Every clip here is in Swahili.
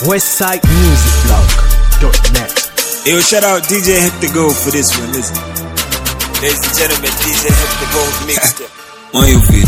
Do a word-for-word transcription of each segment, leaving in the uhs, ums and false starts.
westside music blog dot net. Yo, shout out D J Hector Gold for this one, listen. Ladies and gentlemen, D J Hector Gold mixed it. On your feet.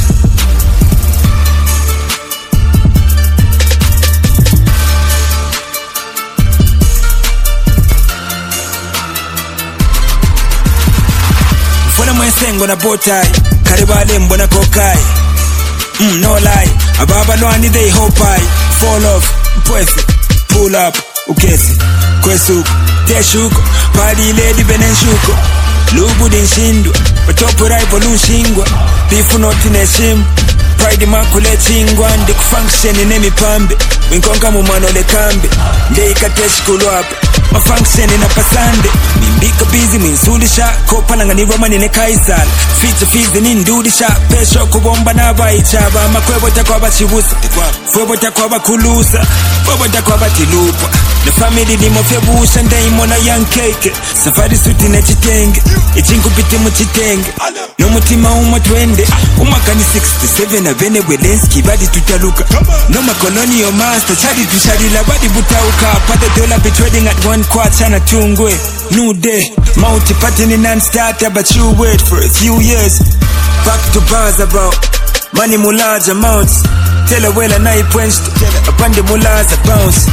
Mfona mwensengo na botai, karibale mbona kokai. Mm, no lie, ababa no ani they hope I fall off, mpwese, pull up, ukesi, kwesuko, teshuko, pali lady benenshuko, lubu dinshindwa, watopo raipo lunshingwa, bifu noti neshimu, pride makule chingwa, ndiku function inemi pambe, winkonga mumano le kambe, ndeika teshkulu hapa, ma function ina pasande, mimbika busy minsulisha, kopa langaniwa manine kaisala, feature fizi nindudisha, pesho kubomba na baichaba, makwebo takwa bachibusa, fwebo takwa bakulusa, fwebo takwa batilupa, na family limo febusha, ndaimo na young cake, safari suti na chitenge, ichingu piti muchitenge, no mutima umo twende, umakani sixty-seven na vene welenski, badi tutaluka, no makoloni yo master, chadi tusharila, badi butauka, pada dola be trading at one quarter na tungwe, new day, multi party non-starter, but you wait for a few years, back to bars about, money mulaja amounts, tell her well and I punched, upon the mulaja bounce.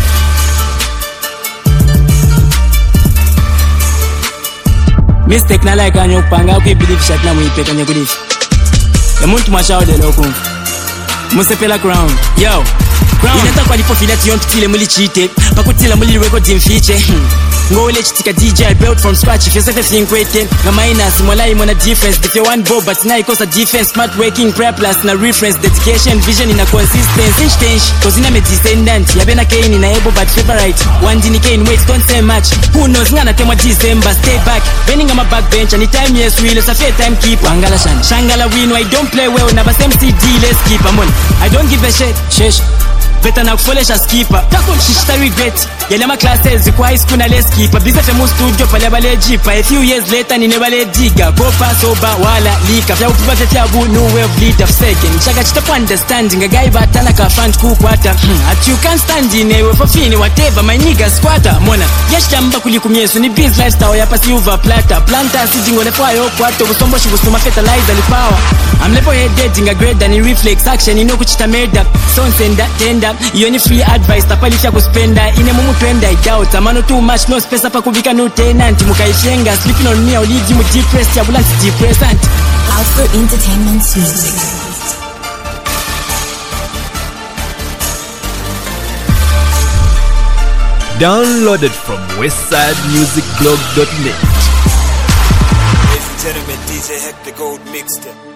Mistake na like anyo kupanga ukibelieve shot na muipe kanye kudishi ya muntu mashaude lokumfu musepela crown yo crown inata kwa lipo fila tiyon tutile muli cheated pakutila muli record imfiche ngo ile chitika D J built from scratch if you say everything waiting na minus mola imo na difference if you want bob but na ikosa defense smart working prayer plus na reference dedication vision ina consistency change cause ina me descendant ya bena kain ina able but favorite one dini kain wait don't say much who knows ngana temwa December stay back bending on my backbench anytime yes we let's a fair time keep angala shan shangala win I don't play well never same C D let's keep am on I don't give a shit shesh better na kufolesha skipper takon shishita regret yale ma classes kwa high school na let's keep biza femu studio pale bale jipa a few years later ni nebale diga go pass over wala lika fya ukiba fya bu no way of lead of second chaka chita understanding a guy batana ka front ku kwata at you can't stand in a for fini whatever my nigga squatter mona yashamba kulikumyeso ni biz lifestyle ya pasi over plata planta sijingo le fire kwata busombo shibusuma fertilizer li power I'm level headed a grade and reflex action ino kuchita made up son sender tender iyo ni free advice tapalisha kuspenda ine mumu twenda I doubt amano too much no space pa kubika no tenant mukaishenga sleeping on me or leave you depressed ya bulance depressant Alpha Entertainment Music. Downloaded from westside music blog dot net. Ladies and gentlemen, D J Hector Gold mixed it.